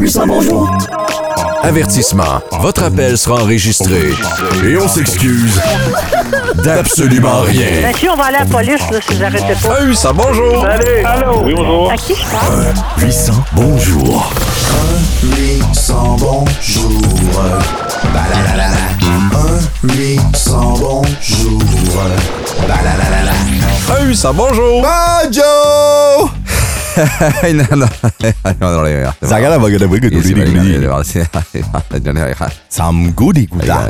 800, bonjour. Avertissement. Votre appel sera enregistré. Et on s'excuse d'absolument rien. Monsieur, on va aller à la police, là, si vous arrêtez pas. 1-800, bonjour. Salut. Allô. Oui, bonjour. À qui je parle? 800, bonjour. 800, bonjour. Balalalala. 800, bonjour. Balalalala. 1-800, bonjour. Banjo! Sam goody gouda.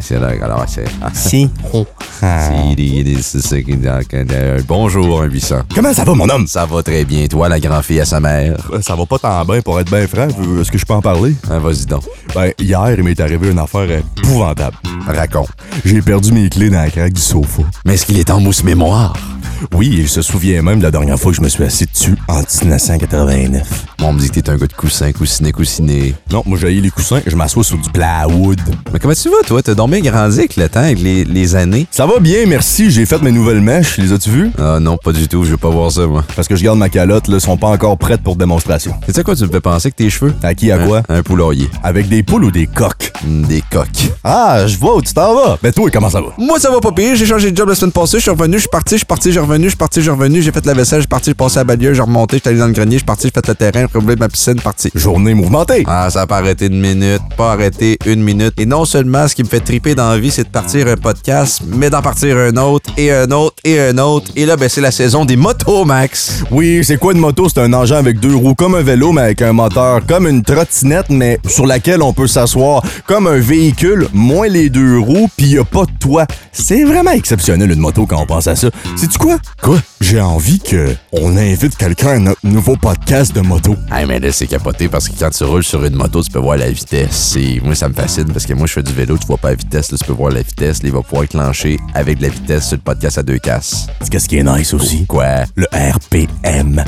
Bonjour, 1-800. Comment ça va, mon homme? Ça va très bien. Toi, la grand-fille à sa mère. Ça va pas tant bien, pour être bien franc. Est-ce que je peux en parler? Ah, vas-y donc. Ben, hier, il m'est arrivé une affaire épouvantable. Raconte. J'ai perdu mes clés dans la craque du sofa. Mais est-ce qu'il est en mousse mémoire? Oui, il se souvient même de la dernière fois que je me suis assis dessus, en 1989. On me dit que t'es un gars de coussin, coussiné. Non, moi, j'ai les coussins, je m'assois sur du plywood. Mais comment tu vas, toi? T'as dormi grandi avec le temps, avec les années? Ça va bien, merci. J'ai fait mes nouvelles mèches. Les as-tu vues? Ah non, pas du tout. Je veux pas voir ça, moi. Parce que je garde ma calotte, là, sont pas encore prêtes pour démonstration. Tu sais quoi, tu me fais penser que tes cheveux? À qui, à quoi? Un poulailler. Avec des poules ou des coques? Des coques. Ah, je vois où tu t'en vas. Ben toi, comment ça va? Moi, ça va pas pire. J'ai changé de job la semaine passée. Je suis revenu, je suis parti, j'ai revenu. J'ai fait la vaisselle, je suis parti, j'ai passé à la balieuse, j'ai remonté, j'étais allé dans le grenier, je suis parti, j'ai fait le terrain, j'ai roulé ma piscine, parti. Journée mouvementée. Ah, ça a pas arrêté une minute, pas arrêté une minute. Et non seulement, ce qui me fait triper dans la vie, c'est de partir un podcast, mais d'en partir un autre, et un autre, et un autre. Et là, ben, c'est la saison des motos, Max. Oui, c'est quoi une moto? C'est un engin avec deux roues, comme un vélo, mais avec un moteur, comme une trottinette, mais sur laquelle on peut s'asseoir, comme un véhicule, moins les deux roues, pis y a pas de toit. C'est vraiment exceptionnel, une moto, quand on pense à ça. Sais-tu quoi? Quoi? J'ai envie qu'on invite quelqu'un à notre nouveau podcast de moto. Ah, mais là, c'est capoté parce que quand tu roules sur une moto, tu peux voir la vitesse. Et moi, ça me fascine parce que moi, je fais du vélo, tu vois pas la vitesse, là, tu peux voir la vitesse. Là, il va pouvoir clencher avec de la vitesse sur le podcast à 2 casses. Qu'est-ce qui est nice aussi? Quoi? Le RPM.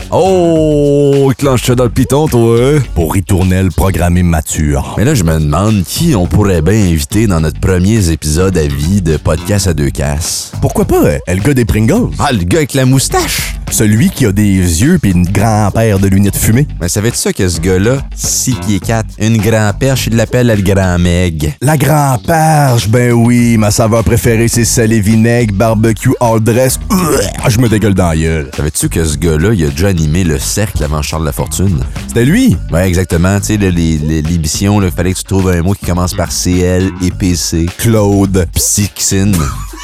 Oh, il clenche ça dans le piton, toi. Pour ritournelle programmé mature. Mais là, je me demande qui on pourrait bien inviter dans notre premier épisode à vie de podcast à 2 casses. Pourquoi pas, le gars des Pringles? Ah, le gars avec la moustache! Celui qui a des yeux pis une grand-paire de lunettes fumées. Mais savais-tu ça que ce gars-là, 6 pieds 4, une grand-perche, il l'appelle le grand Meg. La grand-perche, ben oui, ma saveur préférée, c'est sel et vinaigre, barbecue, all dress. Je me dégueule dans la gueule. Savais-tu que ce gars-là, il a déjà animé le cercle avant Charles Lafortune? C'était lui? Ouais, exactement. Tu sais, l'émission, il fallait que tu trouves un mot qui commence par CL et PC. Claude. Psyxine.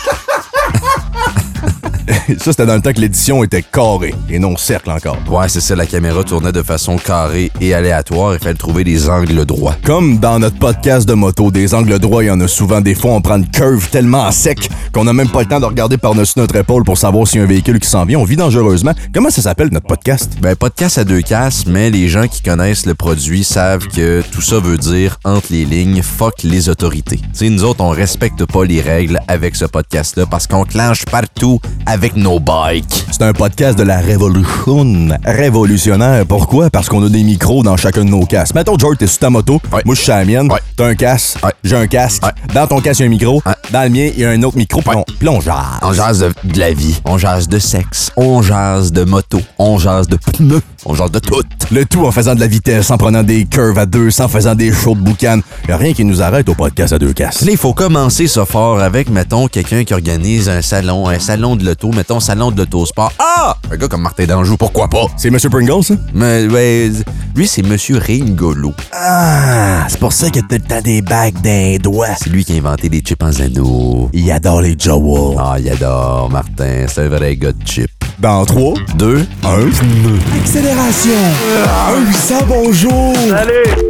Ça, c'était dans le temps que l'édition était carrée et non cercle encore. Ouais, c'est ça, la caméra tournait de façon carrée et aléatoire. Il fallait trouver des angles droits. Comme dans notre podcast de moto, des angles droits, il y en a souvent. Des fois, on prend une curve tellement sec qu'on n'a même pas le temps de regarder par-dessus notre épaule pour savoir s'il y a un véhicule qui s'en vient. On vit dangereusement. Comment ça s'appelle, notre podcast? Ben, podcast à 2 casses, mais les gens qui connaissent le produit savent que tout ça veut dire, entre les lignes, fuck les autorités. Tu sais, nous autres, on respecte pas les règles avec ce podcast-là parce qu'on clenche partout avec nos bikes. C'est un podcast de la révolution. Révolutionnaire. Pourquoi? Parce qu'on a des micros dans chacun de nos casques. Mettons, George, t'es sur ta moto. Ouais. Moi, je suis à la mienne. Ouais. T'as un casque. Ouais. J'ai un casque. Ouais. Dans ton casque, il y a un micro. Ouais. Dans le mien, il y a un autre micro. Puis on jase. On jase de la vie, on jase de sexe, on jase de moto, on jase de pneus, on jase de tout. Le tout en faisant de la vitesse, en prenant des curves à 200, en faisant des shows de boucan. Y'a rien qui nous arrête au podcast à 2 casques. Là, il faut commencer ça fort avec, mettons, quelqu'un qui organise un salon de l'auto, mettons, salon de l'autosport. Ah! Un gars comme Martin Danjou, pourquoi pas? C'est Monsieur Pringles, ça? Mais, ouais, lui, c'est Monsieur Ringolo. Ah, c'est pour ça qu'il a tout le temps des bagues d'un doigt. C'est lui qui a inventé les chips en anneaux. Il adore les Jawa. Ah, il adore, Martin. C'est un vrai gars de chip. Dans 3, 2, 1, accélération. 800, bonjour. Salut.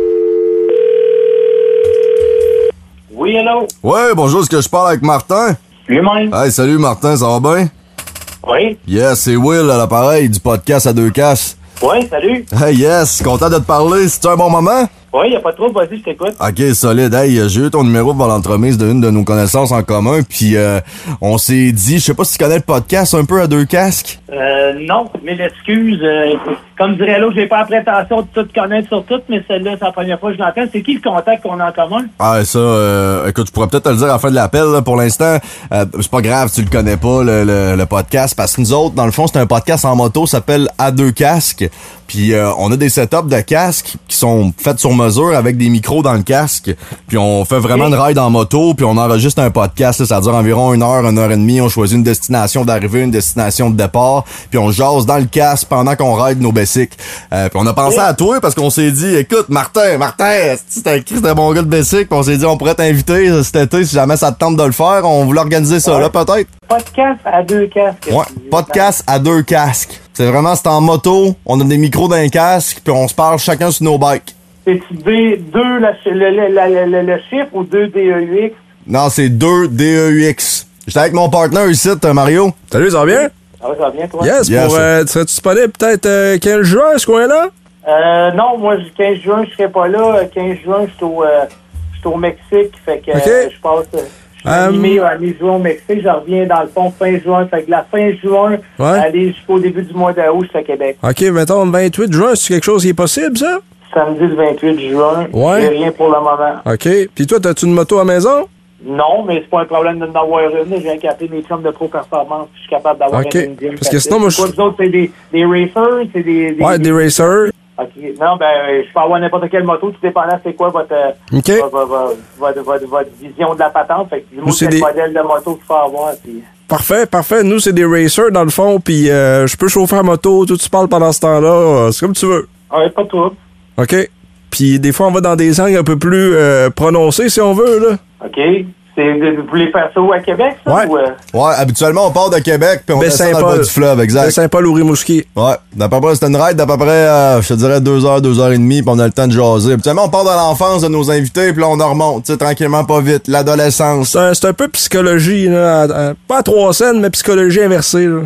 Oui, hello. Ouais, bonjour, est-ce que je parle avec Martin? Lui-même. Hey, salut Martin, ça va bien? Oui. Yes, c'est Will à l'appareil du podcast à 2 casses. Oui, salut. Hey, yes, content de te parler. C'est un bon moment? Oui, y a pas de trouble, vas-y, je t'écoute. Ok, solide. Hey, j'ai eu ton numéro par l'entremise d'une de nos connaissances en commun, puis on s'est dit, je sais pas si tu connais le podcast un peu à 2 casques. Non, mais l'excuse, comme dirait l'autre, j'ai pas la prétention de tout connaître sur tout, mais celle-là, c'est la première fois que je l'entends. C'est qui le contact qu'on a en commun? Ah, ça, écoute, je pourrais peut-être te le dire à la fin de l'appel, là, pour l'instant. C'est pas grave si tu le connais pas, le podcast, parce que nous autres, dans le fond, c'est un podcast en moto, ça s'appelle A2 Casques. Puis on a des setups de casques qui sont faits sur mesure avec des micros dans le casque. Puis on fait vraiment une ride en moto, puis on enregistre un podcast, là, ça dure environ 1 heure et demie. On choisit une destination d'arrivée, une destination de départ, puis on jase dans le casque pendant qu'on ride nos bicycles. Puis on a pensé à toi parce qu'on s'est dit, écoute, Martin, c'est un bon gars de bicycle, puis on s'est dit, on pourrait t'inviter cet été si jamais ça te tente de le faire. On voulait organiser ça, là, peut-être. Podcast à 2 casques. Ouais, podcast à 2 casques. C'est en moto, on a des micros dans les casques, puis on se parle chacun sur nos bikes. C'est-tu D2 le chiffre ou 2 DEUX? Non, c'est 2 DEUX. J'étais avec mon partner ici, Mario. Salut, ça va bien? Ah ouais, ça va bien, toi? Yes, Yes. serais-tu disponible peut-être 15 juin à ce coin-là? Non, moi, 15 juin, je serai pas là. 15 juin, je suis au Mexique. Fait que je passe... Je suis animé à mi-juin au Mexique. Je reviens dans le fond fin juin. Fait que la fin juin, aller jusqu'au début du mois d'août, je suis à Québec. OK, mettons le 28 juin, c'est quelque chose qui est possible, ça? Samedi le 28 juin. Ouais. J'ai rien pour le moment. OK. Puis toi, t'as-tu une moto à la maison? Non, mais c'est pas un problème d'en avoir une. Je viens capter mes chums de Pro Performance. Je suis capable d'avoir OK. une Indian. Parce que sinon, moi, Vous autres, c'est des racers? C'est des racers. OK. Non, je peux avoir n'importe quelle moto, tout dépendant c'est quoi votre vision de la patente. Fait que dis-moi quel modèle de moto qu'il faut avoir. Puis... Parfait. Nous, c'est des racers, dans le fond, puis je peux chauffer la moto, tout tu parles pendant ce temps-là, c'est comme tu veux. Ouais, pas toi. OK. Puis des fois, on va dans des angles un peu plus prononcés, si on veut, là. OK. Vous voulez faire ça où, à Québec, ça? Ouais. Ou, Ouais, habituellement, on part de Québec, puis on descend dans le bas du fleuve, exact. Saint-Paul ou Rimouski. Ouais, d'à peu près, c'était une ride d'à peu près, je te dirais 2 heures, 2 heures et demie, puis on a le temps de jaser. Habituellement, on part dans l'enfance de nos invités, puis là, on en remonte, tu sais, tranquillement, pas vite, l'adolescence. C'est un peu psychologie, là, pas à 3 scènes, mais psychologie inversée, là.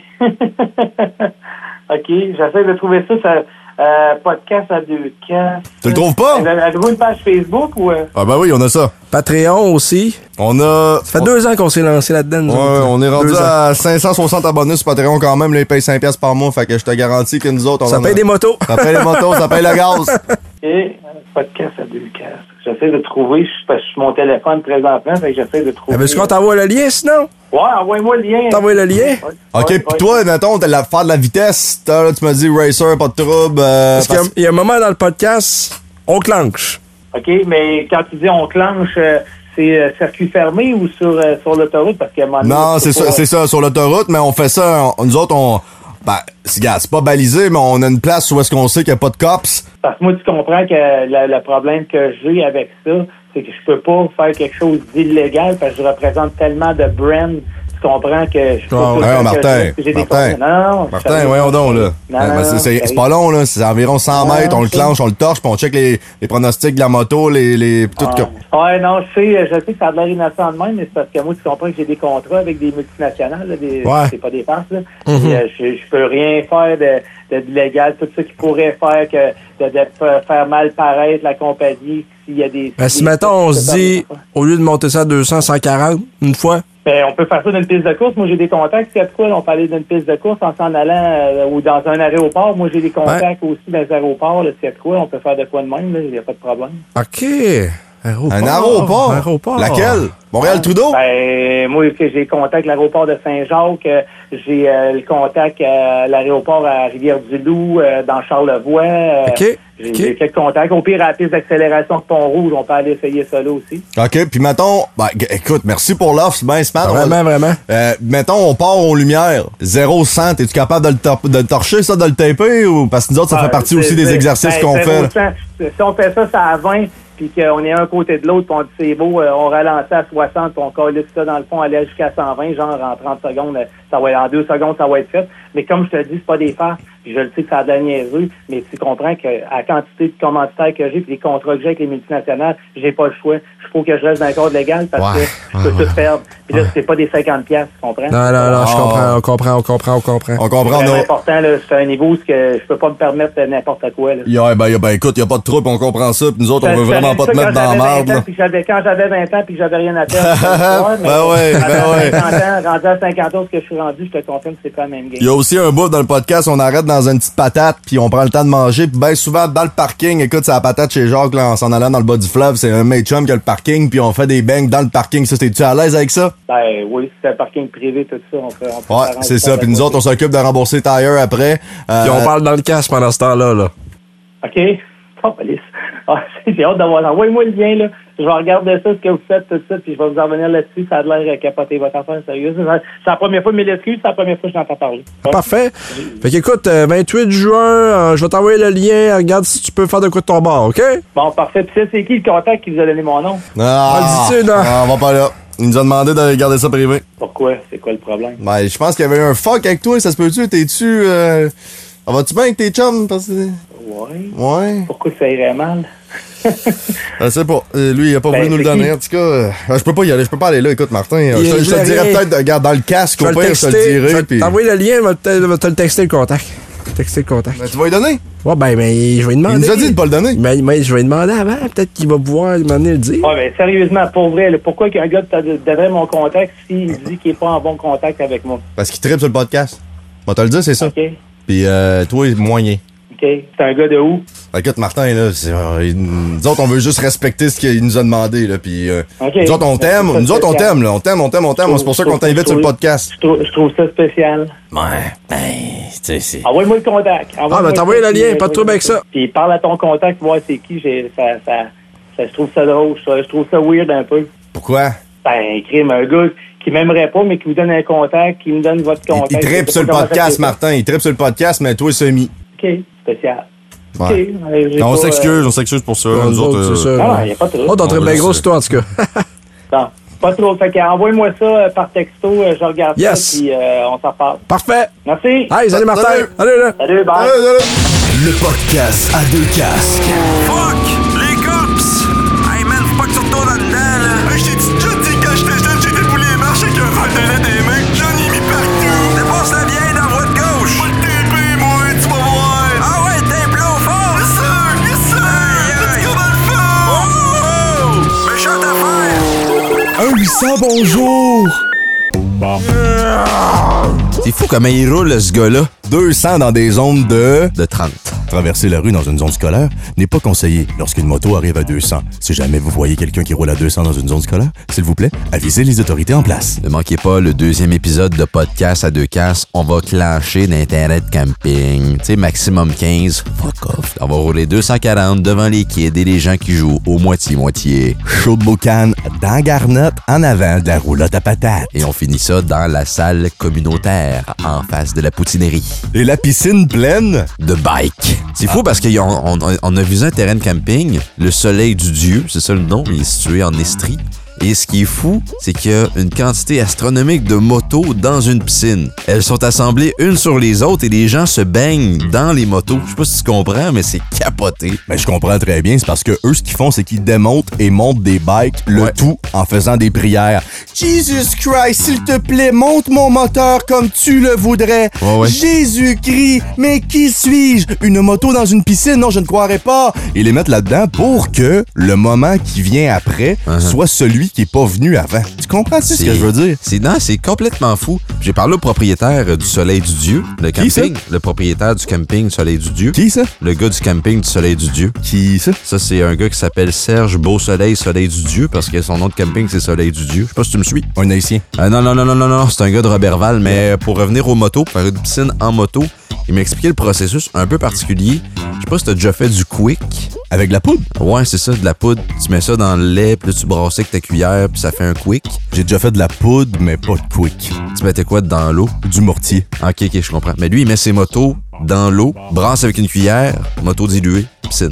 OK, j'essaie de trouver ça podcast à 2 casques. Tu le trouves pas? Avez-vous une page Facebook ou... Ah ben oui, on a ça. Patreon aussi. On a... Ça fait 2 ans qu'on s'est lancé là-dedans. Ouais, on est rendu à 560 abonnés sur Patreon quand même. Là, ils payent 5$ par mois. Fait que je te garantis que nous autres, ça paye des motos. Ça paye les motos, ça paye le gaz. Et podcast à 2 casques. J'essaie de trouver, parce que je suis sur mon téléphone présentement, fait que j'essaie de trouver... Est-ce qu'on t'envoie le lien, sinon? Ouais, envoie-moi le lien. T'envoies le lien? OK, pis toi, mettons, t'as faire de la vitesse. Là, tu m'as dit racer, pas de trouble. Parce qu'il y a un moment dans le podcast, on clenche. OK, mais quand tu dis on clenche, c'est circuit fermé ou sur l'autoroute? Parce qu'à un moment donné, non, c'est ça, sur l'autoroute, mais on fait ça, nous autres, c'est pas balisé, mais on a une place où est-ce qu'on sait qu'il n'y a pas de cops. Parce que moi, tu comprends que le problème que j'ai avec ça, c'est que je peux pas faire quelque chose d'illégal parce que je représente tellement de brands. Tu comprends que je peux pas... Martin, voyons donc, là. C'est pas long, là. C'est environ 100 mètres, on le clenche, on le torche, puis on check les pronostics de la moto, tout Ouais, non, je sais que ça a de l'air innocent de même, mais c'est parce que moi, tu comprends que j'ai des contrats avec des multinationales, là, c'est pas des farces, là. Je peux rien faire d'illégal, tout ça qui pourrait faire de faire mal paraître la compagnie s'il y a des... si mettons, on se dit, au lieu de monter ça à 200, 140, une fois... Ben, on peut faire ça dans une piste de course. Moi, j'ai des contacts. S'il y a de quoi, on peut aller dans une piste de course en s'en allant ou dans un aéroport. Moi, j'ai des contacts aussi dans les aéroports. S'il y a de quoi, on peut faire de quoi de même. Il n'y a pas de problème. OK. Aéroport. Un aéroport? Laquelle? Montréal-Trudeau? Ben, moi, j'ai contact avec l'aéroport de Saint-Jacques. J'ai le contact à l'aéroport à Rivière-du-Loup, dans Charlevoix. OK. J'ai quelques contacts. Au pire, à la piste d'accélération de Pont-Rouge, on peut aller essayer ça là aussi. OK, puis mettons, écoute, merci pour l'offre, c'est bien smart. Vraiment. Mettons, on part aux lumières, 0-100, es-tu capable de le torcher, ça, de le taper? Ou parce que nous autres, ça fait partie aussi des exercices qu'on fait. Si on fait ça à 20, puis qu'on est un côté de l'autre, puis on dit c'est beau, on ralentit à 60, puis on colle ça dans le fond, aller jusqu'à 120, genre en 30 secondes, ça va être en 2 secondes, ça va être fait. Mais comme je te dis, c'est pas des farces, puis je le sais que ça a de la niaiserie, mais tu comprends que à la quantité de commanditaires que j'ai, puis les contrats que j'ai avec les multinationales, j'ai pas le choix. Il faut que je reste dans le cadre légal parce que je peux tout perdre. Puis là, c'est pas des 50$, tu comprends? Non, je comprends, on comprend. C'est vraiment important, là, c'est un niveau où je peux pas me permettre n'importe quoi. Là. Écoute, y a pas de trouble, on comprend ça, puis nous autres, on veut vraiment pas te mettre dans la merde. Quand j'avais 20 ans puis que j'avais rien à perdre, ben ouais. Rendu à 50 ans, ce que je suis rendu, je te confirme que c'est pas la même game. Il y a aussi un bout dans le podcast, on arrête dans une petite patate, puis on prend le temps de manger, puis bien souvent, dans le parking, écoute, c'est la patate chez Jacques, là, en s'en allant dans le bas du fleuve, c'est un mate chum qui a le parking, puis on fait des bangs dans le parking. Ça, t'es-tu à l'aise avec ça? Ben oui, c'est un parking privé, tout ça. On peut Ouais, c'est ça. Puis nous autres, on s'occupe de rembourser Tire après. Puis on parle dans le casque pendant ce temps-là. Là. OK. Oh, police. Ah, j'ai hâte d'avoir. Envoyez-moi le lien, là. Je vais regarder ça, ce que vous faites, tout ça, puis je vais vous en revenir là-dessus. Ça a l'air capoté votre affaire, sérieux. C'est la première fois, mais l'excuse, c'est la première fois que je n'entends parler. Parfait. Fait qu'écoute, 28 juin, je vais t'envoyer le lien. Regarde si tu peux faire de quoi de ton bord, OK? Bon, parfait. Puis ça, c'est qui le contact qui vous a donné mon nom? On va pas là. Il nous a demandé de garder ça privé. Pourquoi? C'est quoi le problème? Ben, je pense qu'il y avait eu un fuck avec toi, ça se peut-tu? T'es-tu... vas-tu bien avec tes chums? Parce que... Ouais. Pourquoi ça irait mal? Je sais pas. Lui, il a pas voulu nous le donner. En tout cas, je peux pas y aller. Je peux pas aller là. Écoute, Martin, je te dirais peut-être, regarde, dans le casque, au pire, je te le dirai. Puis... T'envoyer le lien, je vais te le texter le contact. Ben, tu vas lui donner? Ouais, ben, je vais lui demander. Il nous a dit de pas le donner. Mais je vais lui demander avant. Peut-être qu'il va pouvoir m'amener le dire. Ouais, ben, sérieusement, pour vrai, là, pourquoi qu'un gars donnerait mon contact s'il dit qu'il est pas en bon contact avec moi? Parce qu'il tripe sur le podcast. On va te le dire, c'est ça. OK. Puis toi, moyen. OK. C'est un gars de où? Écoute, Martin, là, nous autres, on veut juste respecter ce qu'il nous a demandé, là. Puis, okay. Nous autres, on t'aime. Nous autres, on t'aime, là. On t'aime. C'est pour ça qu'on t'invite sur le podcast. Je trouve ça spécial. Ouais, ben, tu sais, envoie-moi le contact. Ben, t'envoies le lien, pas de trouble avec ça. Puis, parle à ton contact, voir c'est qui. Je trouve ça drôle. Je trouve ça weird un peu. Pourquoi? Ben, crime, un gars qui m'aimerait pas, mais qui vous donne un contact, qui me donne votre contact. Il tripe sur le podcast, Martin. Il tripe sur le podcast, mais toi, semi. OK, spécial. Ouais. Okay, on s'excuse pour ça. Nous autres, c'est ça. Non, il n'y a pas trop. Oh, t'as très bien gros sur toi, en tout cas. Non, pas trop. Fait qu'envoie-moi ça par texto, je regarde ça, puis on s'en parle. Parfait. Merci. Hey, salut Martin. Salut, bye. Le podcast à deux casques. Fuck! Les cops! Hey man, faut pas que tu retournes là-dedans, là! Hey, je t'ai déjà dit quand j'étais jeune, j'ai déboulé les marches avec un verre de lait des mains. J'en ai mis partout! Dépasse la vieille dans la voie de gauche! Pas le TP, moi, tu vas voir! Ah ouais, t'es plomb fort! Yes sir! Let's go dans le fond! Oh! Méchante affaire! 1-800, bonjour! C'est fou comment il roule, ce gars-là. 200 dans des zones de 30. Traverser la rue dans une zone scolaire n'est pas conseillé lorsqu'une moto arrive à 200. Si jamais vous voyez quelqu'un qui roule à 200 dans une zone scolaire, s'il vous plaît, avisez les autorités en place. Ne manquez pas le 2e épisode de podcast à deux casques. On va clencher d'intérêt de camping. Tu sais, maximum 15. Fuck off. On va rouler 240 devant les kids et les gens qui jouent au moitié-moitié. Chaud de boucan dans Garnotte, en avant de la roulotte à patates. Et on finit ça dans la salle communautaire, en face de la poutinerie. Et la piscine pleine de bike. C'est fou parce qu'on a visé un terrain de camping, le Soleil du Dieu, c'est ça le nom, il est situé en Estrie. Et ce qui est fou, c'est qu'il y a une quantité astronomique de motos dans une piscine. Elles sont assemblées unes sur les autres et les gens se baignent dans les motos. Je sais pas si tu comprends, mais c'est capoté. Ben, je comprends très bien. C'est parce que eux, ce qu'ils font, c'est qu'ils démontent et montent des bikes, le tout en faisant des prières. Jesus Christ, s'il te plaît, monte mon moteur comme tu le voudrais. Jésus-Christ, mais qui suis-je? Une moto dans une piscine? Non, je ne croirais pas. Et les mettre là-dedans pour que le moment qui vient après soit celui qui est pas venu avant. Tu comprends ce que je veux dire? C'est complètement fou. J'ai parlé au propriétaire du Soleil du Dieu, le camping. Qui ça? Le propriétaire du camping Soleil du Dieu. Qui ça? Le gars du camping du Soleil du Dieu. Qui ça? Ça, c'est un gars qui s'appelle Serge Beausoleil Soleil du Dieu parce que son nom de camping, c'est Soleil du Dieu. Je sais pas si tu me suis. Un haïtien. Non, c'est un gars de Roberval, mais pour revenir aux motos, faire une piscine en moto, il m'a expliqué le processus un peu particulier. Je sais pas si t'as déjà fait du quick. Avec de la poudre? Ouais, c'est ça, de la poudre. Tu mets ça dans le lait, puis là, tu brasses avec ta cuillère, puis ça fait un quick. J'ai déjà fait de la poudre, mais pas de quick. Tu mettais quoi dans l'eau? Du mortier. Ok, je comprends. Mais lui, il met ses motos dans l'eau, brasse avec une cuillère, moto diluée, piscine.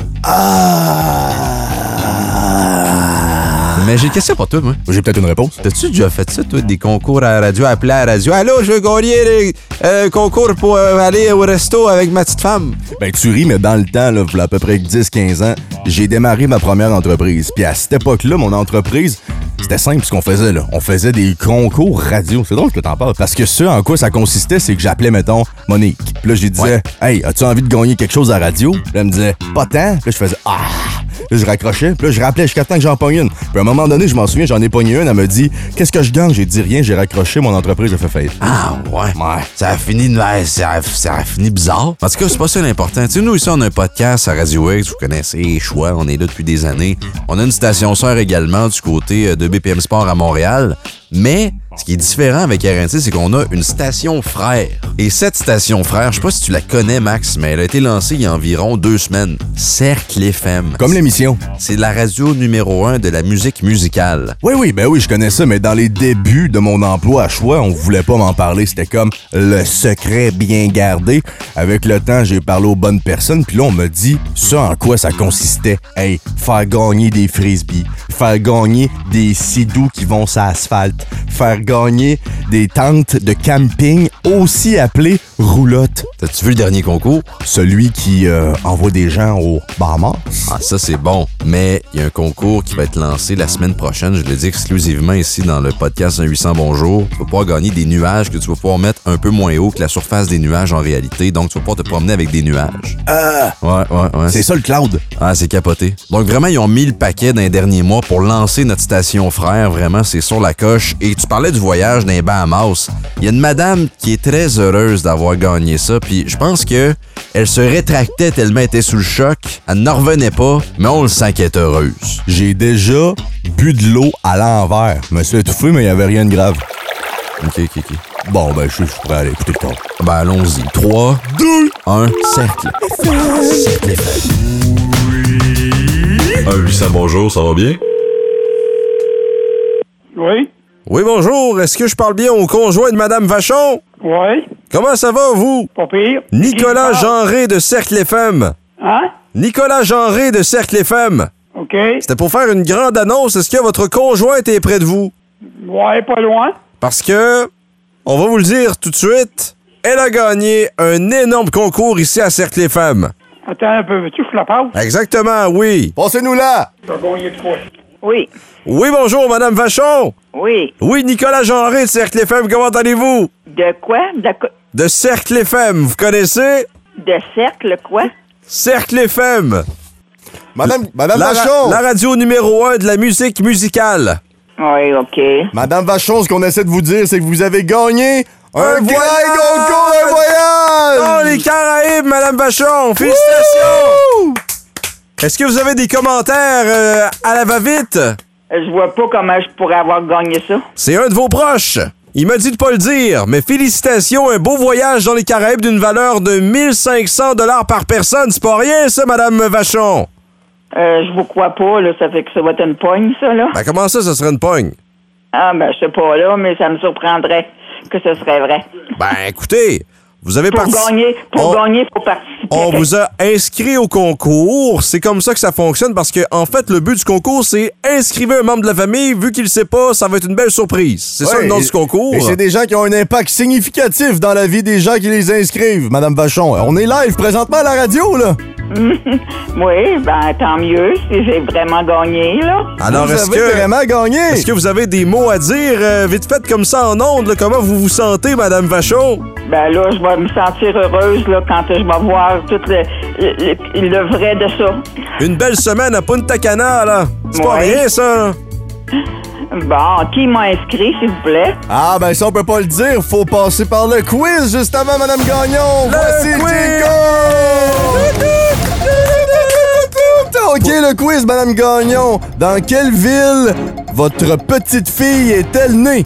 Mais j'ai une question pour toi, moi. J'ai peut-être une réponse. T'as-tu déjà fait ça, toi, des concours à la radio, appelé à la radio? Allô, je veux gagner les concours pour aller au resto avec ma petite femme. Ben, tu ris, mais dans le temps, là, il y a à peu près 10-15 ans, j'ai démarré ma première entreprise. Puis à cette époque-là, mon entreprise, c'était simple ce qu'on faisait, là. On faisait des concours radio. C'est drôle que t'en parles. Parce que ce en quoi ça consistait, c'est que j'appelais, mettons, Monique. Puis là, je lui disais, hey, as-tu envie de gagner quelque chose à radio? Puis là, elle me disait, pas tant. Puis là, je faisais, Là, je raccrochais, puis là, je rappelais jusqu'à temps que j'en pogne une. Puis à un moment donné, je m'en souviens, j'en ai pogné une, elle m'a dit « Qu'est-ce que je gagne? » J'ai dit rien, j'ai raccroché, mon entreprise a fait faillite. Ah, ouais. Ouais. Ça a fini bizarre. En tout cas, c'est pas ça l'important. Tu sais, nous, ici, on a un podcast à Radio X. Vous connaissez les choix. On est là depuis des années. On a une station sœur également du côté de BPM Sport à Montréal. Mais ce qui est différent avec RNC, c'est qu'on a une station frère. Et cette station frère, je sais pas si tu la connais, Max, mais elle a été lancée il y a environ 2 semaines. Cercle FM. Comme l'émission. C'est la radio numéro 1 de la musique musicale. Oui, ben oui, je connais ça, mais dans les débuts de mon emploi à Choix, on voulait pas m'en parler. C'était comme le secret bien gardé. Avec le temps, j'ai parlé aux bonnes personnes, puis là, on m'a dit ça en quoi ça consistait. Hey, faire gagner des frisbees, faire gagner des sidous qui vont sur l'asphalte, faire gagner des tentes de camping, aussi appelées roulottes. T'as-tu vu le dernier concours? Celui qui envoie des gens au Bahamas. Ah, ça, c'est bon. Mais il y a un concours qui va être lancé la semaine prochaine. Je le dis exclusivement ici dans le podcast 800 Bonjour. Tu vas pouvoir gagner des nuages que tu vas pouvoir mettre un peu moins haut que la surface des nuages en réalité. Donc, tu vas pouvoir te promener avec des nuages. Ouais. C'est ça le cloud. Ah, c'est capoté. Donc, vraiment, ils ont mis le paquet dans les derniers mois pour lancer notre station frère. Vraiment, c'est sur la coche. Et tu parlais du voyage dans les Bahamas. Il y a une madame qui est très heureuse d'avoir gagné ça. Puis, je pense que elle se rétractait tellement elle était sous le choc. Elle n'en revenait pas, mais on le sent qu'elle est heureuse. J'ai déjà bu de l'eau à l'envers. Je me suis étouffé, mais il n'y avait rien de grave. OK. Bon, ben, je suis prêt à aller écouter le temps. Ben, allons-y. 3, 2, 1, cercle. Cercle FM. 800 bonjour, ça va bien? Oui? Oui, bonjour. Est-ce que je parle bien au conjoint de Madame Vachon? Oui? Comment ça va, vous? Pas pire. Nicolas Qui Genré de Cercle FM. Hein? Nicolas Genré de Cercle FM. OK. C'était pour faire une grande annonce. Est-ce que votre conjointe est près de vous? Ouais, pas loin. Parce que, on va vous le dire tout de suite, elle a gagné un énorme concours ici à Cercle FM. Attends un peu, veux-tu que je la passe? Exactement, oui. Passez-nous là! Je vais gagner de quoi? Oui. Oui, bonjour, Madame Vachon. Oui. Oui, Nicolas Genré de Cercle FM, comment allez-vous? De quoi? De Cercle FM, vous connaissez? De cercle, quoi? Cercle FM. Madame Vachon! La radio numéro 1 de la musique musicale. Oui, OK. Madame Vachon, ce qu'on essaie de vous dire, c'est que vous avez gagné un voyage! voyage! Oh, les Caraïbes, Madame Vachon! Félicitations! Est-ce que vous avez des commentaires à la va-vite? Je vois pas comment je pourrais avoir gagné ça. C'est un de vos proches. Il m'a dit de pas le dire, mais félicitations, un beau voyage dans les Caraïbes d'une valeur de 1500 $ par personne. C'est pas rien, ça, Madame Vachon? Je vous crois pas, là. Ça fait que ça va être une pogne, ça, là. Ben, comment ça serait une pogne? Ah, ben, je sais pas, là, mais ça me surprendrait que ce serait vrai. Ben, écoutez, vous avez Pour gagner, il faut participer. On vous a inscrit au concours. C'est comme ça que ça fonctionne parce que, en fait, le but du concours, c'est inscrivez un membre de la famille. Vu qu'il le sait pas, ça va être une belle surprise. C'est ça le nom du concours. Et c'est des gens qui ont un impact significatif dans la vie des gens qui les inscrivent, Madame Vachon. On est live présentement à la radio, là. Oui, ben, tant mieux si j'ai vraiment gagné, là. Alors, vous avez vraiment gagné? Est-ce que vous avez des mots à dire, vite fait, comme ça en ondes, là, comment vous vous sentez, Madame Vachon? Ben là, je vais me sentir heureuse là, quand je vais voir tout le vrai de ça. Une belle semaine à Punta Cana, là. C'est pas rien, ça. Bon, qui m'a inscrit, s'il vous plaît? Ah, ben ça, on peut pas le dire. Faut passer par le quiz juste avant, Madame Gagnon. Voici OK, le quiz, Madame Gagnon. Dans quelle ville votre petite fille est-elle née?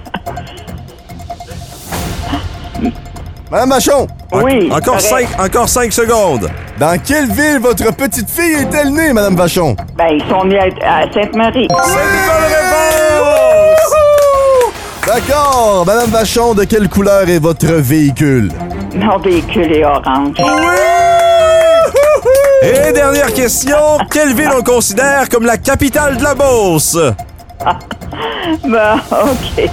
Madame Vachon. Oui. Encore 5 secondes. Dans quelle ville votre petite fille est-elle née, Madame Vachon? Ben, ils sont nés à Sainte-Marie. C'est une bonne réponse! D'accord. Madame Vachon, de quelle couleur est votre véhicule? Mon véhicule est orange. Et dernière question, quelle ville on considère comme la capitale de la Beauce? Bon, OK.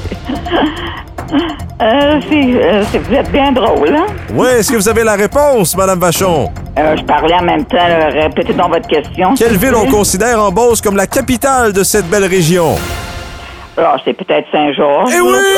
Vous êtes bien drôle, hein? Oui, est-ce que vous avez la réponse, Madame Vachon? Je parlais en même temps, répétez donc votre question. Quelle ville on considère en Beauce comme la capitale de cette belle région? Alors, c'est peut-être Saint-Georges. Eh oui!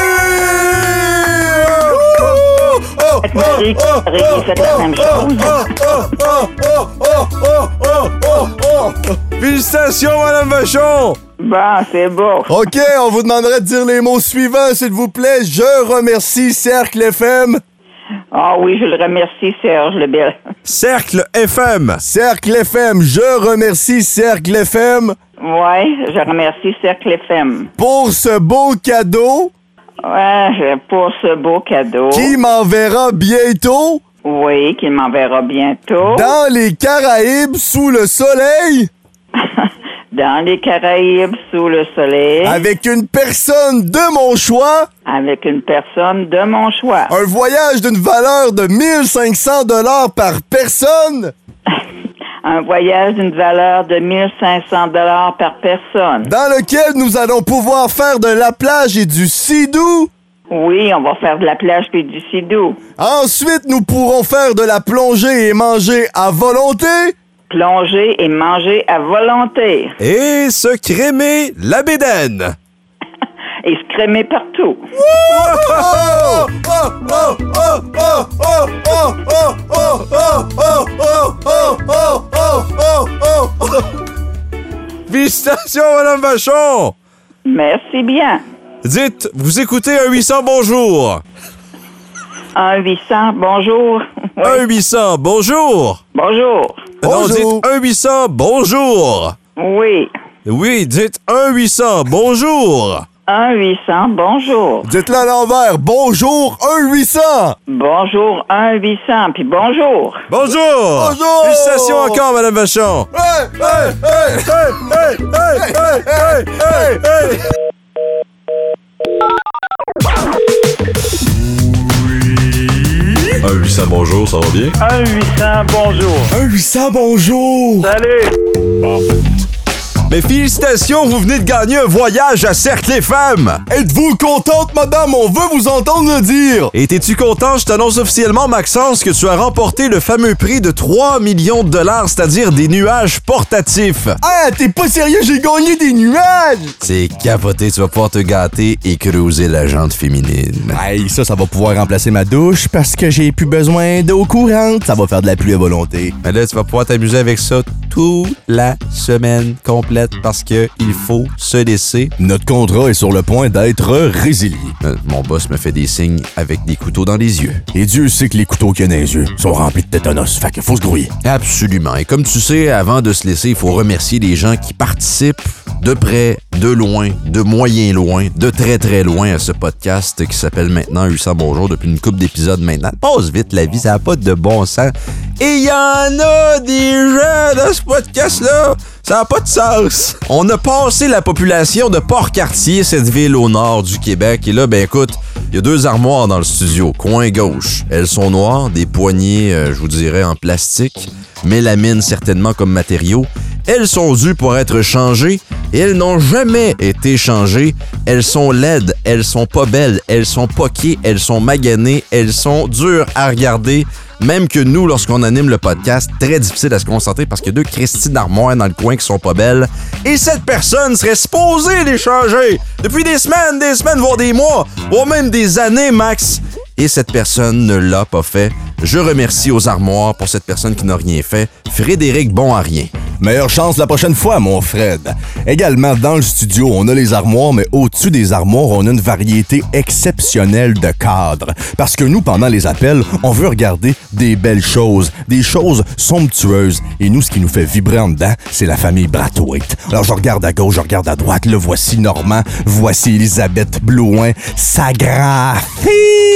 Marie qui fait la même chose. Félicitations, Madame Vachon! Bon, c'est beau. OK, on vous demanderait de dire les mots suivants, s'il vous plaît. Je remercie Cercle FM. Ah oui, je le remercie, Serge Lebel. Cercle FM. Cercle FM, je remercie Cercle FM Ouais, je remercie Cercle FM. pour ce beau cadeau Ouais, pour ce beau cadeau. qui m'enverra bientôt Oui, qu'il m'enverra bientôt. dans les Caraïbes sous le soleil Dans les Caraïbes, sous le soleil. avec une personne de mon choix. Avec une personne de mon choix. Un voyage d'une valeur de 1500 $ par personne Un voyage d'une valeur de 1500 $ par personne. dans lequel nous allons pouvoir faire de la plage et du sidou. Oui, on va faire de la plage puis du sidou. Ensuite, nous pourrons faire de la plongée et manger à volonté. Plonger et manger à volonté. Et se crémer la bédaine. Et se crémer partout. Félicitations, Madame Vachon! Merci bien. Dites, vous écoutez un 800 bonjour. 1-800, bonjour. Oui. Un 800 bonjour. Bonjour. Non, Bonjour. dites un 800 bonjour. Oui. Oui, dites un 800 bonjour. 1-800, bonjour. Dites-le à l'envers. Bonjour, 1-800. Bonjour, 1-800, puis bonjour. Bonjour. Bonjour. Félicitations encore, Madame Vachon. Hey, hey, hey, hey, hey, hey, hey, hey, hey. Un 800 bonjour, ça va bien? 1-800, bonjour. 1-800, bonjour. Salut. Mais félicitations, vous venez de gagner un voyage à Cercle FM. Êtes-vous contente, madame? On veut vous entendre le dire. Et t'es-tu content? Je t'annonce officiellement, Maxence, que tu as remporté le fameux prix de 3 millions de $, c'est-à-dire des nuages portatifs. Ah, t'es pas sérieux? J'ai gagné des nuages. C'est capoté, tu vas pouvoir te gâter et creuser la jante féminine. Hey, ça va pouvoir remplacer ma douche parce que j'ai plus besoin d'eau courante. Ça va faire de la pluie à volonté. Mais là, tu vas pouvoir t'amuser avec ça toute la semaine complète parce que il faut se laisser. Notre contrat est sur le point d'être résilié. Mon boss me fait des signes avec des couteaux dans les yeux. Et Dieu sait que les couteaux qu'il y a dans les yeux sont remplis de tétanos, fait qu'il faut se grouiller. Absolument. Et comme tu sais, avant de se laisser, il faut remercier les gens qui participent de près, de loin, de moyen loin, de très très loin à ce podcast qui s'appelle maintenant 800 bonjour depuis une couple d'épisodes maintenant. Passe vite la vie, ça n'a pas de bon sens. Et il y en a des gens dans ce podcast-là, ça n'a pas de sens. On a passé la population de Port-Cartier, cette ville au nord du Québec. Et là, ben écoute, il y a 2 armoires dans le studio, coin gauche. Elles sont noires, des poignées, je vous dirais, en plastique, mélamine certainement comme matériau. Elles sont dues pour être changées et elles n'ont jamais été changées. Elles sont laides, elles sont pas belles, elles sont poquées, elles sont maganées, elles sont dures à regarder. Même que nous, lorsqu'on anime le podcast, très difficile à se concentrer parce qu'il y a 2 Christy d'armoires dans le coin qui sont pas belles. Et cette personne serait supposée les changer depuis des semaines, voire des mois, voire même des années, Max. Et cette personne ne l'a pas fait. Je remercie aux armoires pour cette personne qui n'a rien fait. Frédéric Bon à rien. Meilleure chance la prochaine fois, mon Fred. Également, dans le studio, on a les armoires, mais au-dessus des armoires, on a une variété exceptionnelle de cadres. Parce que nous, pendant les appels, on veut regarder des belles choses, des choses somptueuses. Et nous, ce qui nous fait vibrer en dedans, c'est la famille Brathwaite. Alors, je regarde à gauche, je regarde à droite. Là, voici Normand, voici Elisabeth Blouin, sa grand-fille.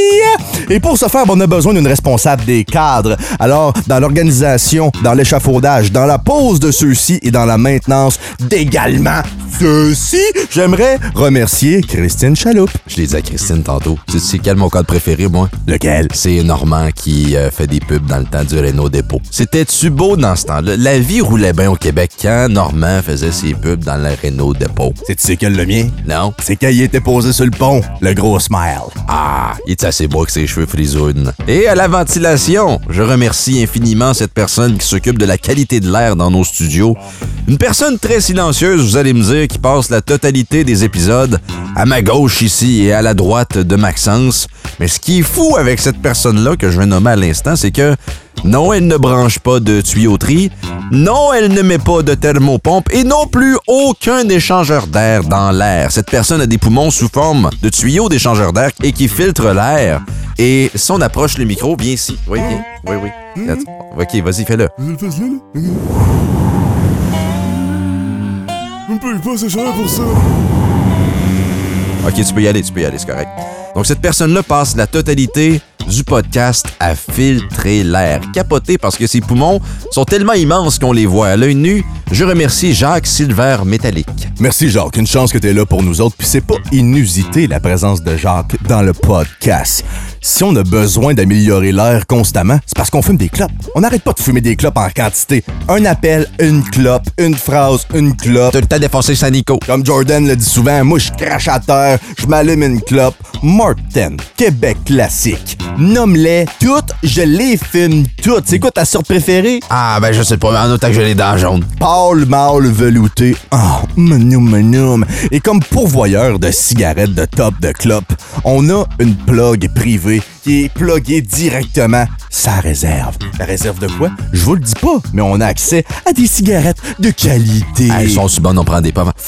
Et pour ce faire, on a besoin d'une responsable des cadres. Alors, dans l'organisation, dans l'échafaudage, dans la pose de ceux-ci et dans la maintenance d'également ceux-ci, j'aimerais remercier Christine Chaloupe. Je l'ai dit à Christine tantôt. Tu sais quel mon code préféré, moi? Lequel? C'est Normand qui fait des pubs dans le temps du Renault Dépôt. C'était-tu beau dans ce temps-là? La vie roulait bien au Québec quand Normand faisait ses pubs dans le Renault Dépôt. Tu sais quel le mien? Non? C'est quand il était posé sur le pont, le gros smile. Ah, il est assez beau avec ses cheveux frisounes. Et à la ventilation, je remercie infiniment cette personne qui s'occupe de la qualité de l'air dans nos studios. Une personne très silencieuse, vous allez me dire, qui passe la totalité des épisodes à ma gauche ici et à la droite de Maxence. Mais ce qui est fou avec cette personne-là que je vais nommer à l'instant, c'est que non, elle ne branche pas de tuyauterie, non, elle ne met pas de thermopompe et non plus aucun échangeur d'air dans l'air. Cette personne a des poumons sous forme de tuyaux d'échangeur d'air et qui filtrent l'air. Et si on approche le micro, viens ici. Oui, viens. Oui. Attends. OK, vas-y, fais-le. Je le fais là? On paye pas assez cher pour ça. OK, tu peux y aller, c'est correct. Donc, cette personne-là passe la totalité du podcast à filtrer l'air. Capoté parce que ses poumons sont tellement immenses qu'on les voit à l'œil nu. Je remercie Jacques Silver Métallique. Merci Jacques, une chance que t'es là pour nous autres, puis c'est pas inusité la présence de Jacques dans le podcast. Si on a besoin d'améliorer l'air constamment, c'est parce qu'on fume des clopes. On n'arrête pas de fumer des clopes en quantité. Un appel, une clope, une phrase, une clope. T'as le temps d'effacer sa Nico. Comme Jordan le dit souvent, moi je crache à terre, je m'allume une clope. Martin, Québec classique. Nomme-les toutes, je les fume toutes. C'est quoi ta sorte préférée? Ah, ben je sais pas, mais en autant que j'ai les dents jaunes. Pâle mâle velouté. Ah, manoum. Et comme pourvoyeur de cigarettes de top de clope, on a une plug privée qui est pluguée directement sa réserve. La réserve de quoi? Je vous le dis pas, mais on a accès à des cigarettes de qualité. Elles sont si bonnes, on prend des pommes.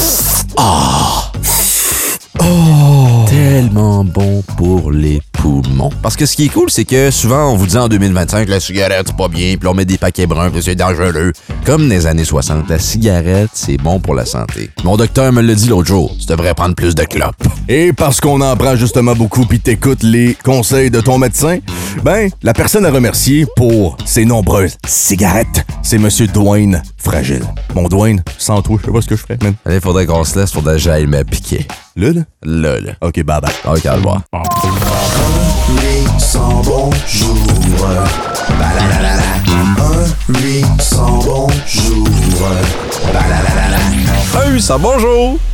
Tellement bon pour les poumons. Parce que ce qui est cool, c'est que souvent, on vous dit en 2025, la cigarette, c'est pas bien, puis on met des paquets bruns, puis c'est dangereux. Comme dans les années 60, la cigarette, c'est bon pour la santé. Mon docteur me l'a dit l'autre jour, tu devrais prendre plus de clopes. Et parce qu'on en prend justement beaucoup puis t'écoutes les conseils de ton médecin, ben, la personne à remercier pour ses nombreuses cigarettes, c'est Monsieur Dwayne Fragile. Mon Dwayne, sans toi, je sais pas ce que je ferais, man. Allez, faudrait qu'on se laisse, faudrait que j'aille me piquer. Là? Là. OK, bye bye. OK, au revoir. Un 800 bonjour. Balalalala. Un 800 bonjour. Balalalala. Hey, ça bonjour!